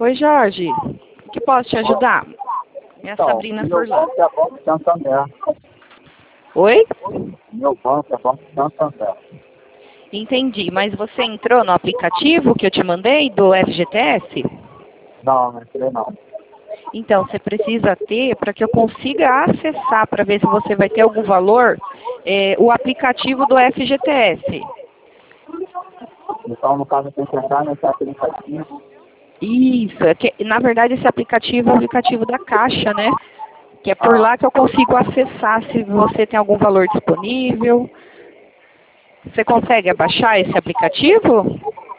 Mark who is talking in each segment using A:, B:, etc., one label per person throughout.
A: Oi, Jorge. O que posso te ajudar? É a Sabrina Furlan.
B: Meu banco é Banco Santander.
A: Oi?
B: Meu banco é Banco Santander.
A: Entendi, mas você entrou no aplicativo que eu te mandei do FGTS?
B: Não entrei não.
A: Então, você precisa ter, para que eu consiga acessar, para ver se você vai ter algum valor, o aplicativo do FGTS.
B: Então, no caso, eu tenho que entrar nesse aplicativo.
A: Isso, é que, na verdade esse aplicativo é o aplicativo da Caixa, né? Que é por lá que eu consigo acessar se você tem algum valor disponível. Você consegue abaixar esse aplicativo?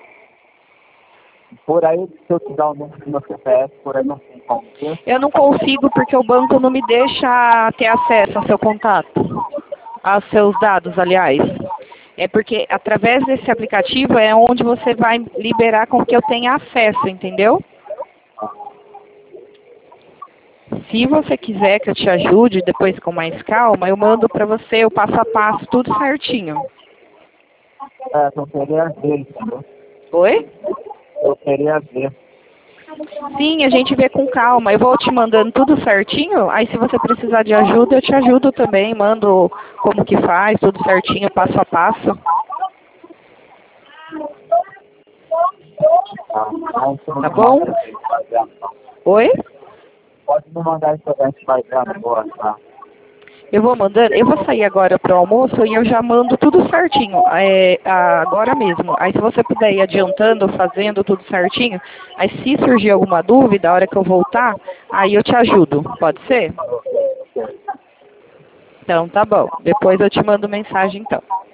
B: Por aí, se eu te dar o número do meu CPF, por aí não tem como ver.
A: Eu não consigo porque o banco não me deixa ter acesso ao seu contato, aos seus dados, aliás. É porque através desse aplicativo é onde você vai liberar com que eu tenha acesso, entendeu? Se você quiser que eu te ajude depois com mais calma, eu mando para você o passo a passo, tudo certinho.
B: Eu queria ver, entendeu?
A: Oi?
B: Eu queria ver.
A: Sim, a gente vê com calma. Eu vou te mandando tudo certinho. Aí se você precisar de ajuda, eu te ajudo também. Mando como que faz, tudo certinho, passo a passo. Tá bom? Oi?
B: Pode me mandar isso pra gente vai ver agora, tá?
A: Eu vou mandando, eu vou sair agora para o almoço e eu já mando tudo certinho, agora mesmo. Aí se você puder ir adiantando, fazendo tudo certinho, aí se surgir alguma dúvida, a hora que eu voltar, aí eu te ajudo, pode ser? Então tá bom, depois eu te mando mensagem então.